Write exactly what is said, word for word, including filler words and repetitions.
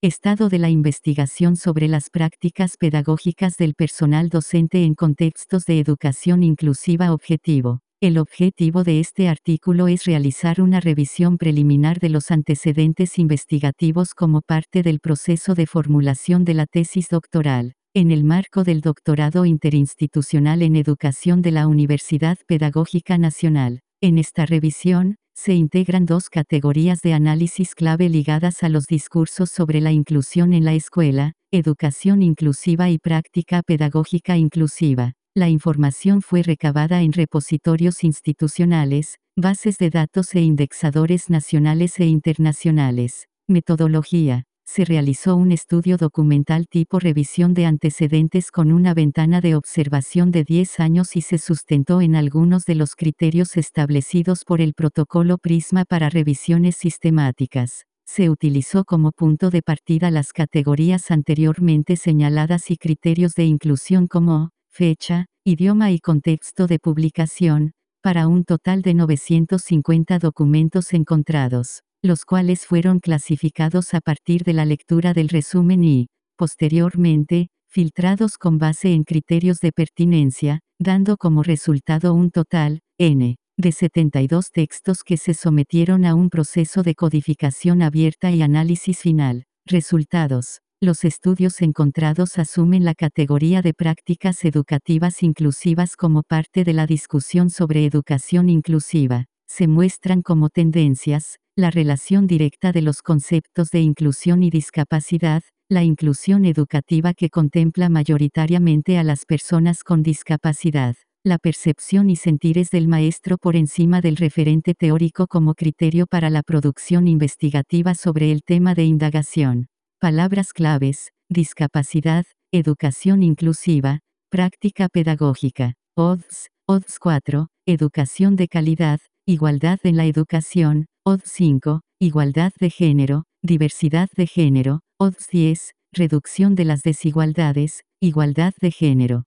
Estado de la investigación sobre las prácticas pedagógicas del personal docente en contextos de educación inclusiva. Objetivo. El objetivo de este artículo es realizar una revisión preliminar de los antecedentes investigativos como parte del proceso de formulación de la tesis doctoral, en el marco del doctorado interinstitucional en educación de la Universidad Pedagógica Nacional. En esta revisión, se integran dos categorías de análisis clave ligadas a los discursos sobre la inclusión en la escuela, educación inclusiva y práctica pedagógica inclusiva. La información fue recabada en repositorios institucionales, bases de datos e indexadores nacionales e internacionales. Metodología. Se realizó un estudio documental tipo revisión de antecedentes con una ventana de observación de diez años y se sustentó en algunos de los criterios establecidos por el protocolo Prisma para revisiones sistemáticas. Se utilizó como punto de partida las categorías anteriormente señaladas y criterios de inclusión como fecha, idioma y contexto de publicación, para un total de novecientos cincuenta documentos encontrados, los cuales fueron clasificados a partir de la lectura del resumen y, posteriormente, filtrados con base en criterios de pertinencia, dando como resultado un total, N, de setenta y dos textos que se sometieron a un proceso de codificación abierta y análisis final. Resultados. Los estudios encontrados asumen la categoría de prácticas educativas inclusivas como parte de la discusión sobre educación inclusiva. Se muestran como tendencias, la relación directa de los conceptos de inclusión y discapacidad, la inclusión educativa que contempla mayoritariamente a las personas con discapacidad, la percepción y sentires del maestro por encima del referente teórico como criterio para la producción investigativa sobre el tema de indagación. Palabras claves: discapacidad, educación inclusiva, práctica pedagógica. O D S, O D S cuatro, educación de calidad, igualdad en la educación. O D S cinco, igualdad de género, diversidad de género. O D S diez, reducción de las desigualdades, igualdad de género.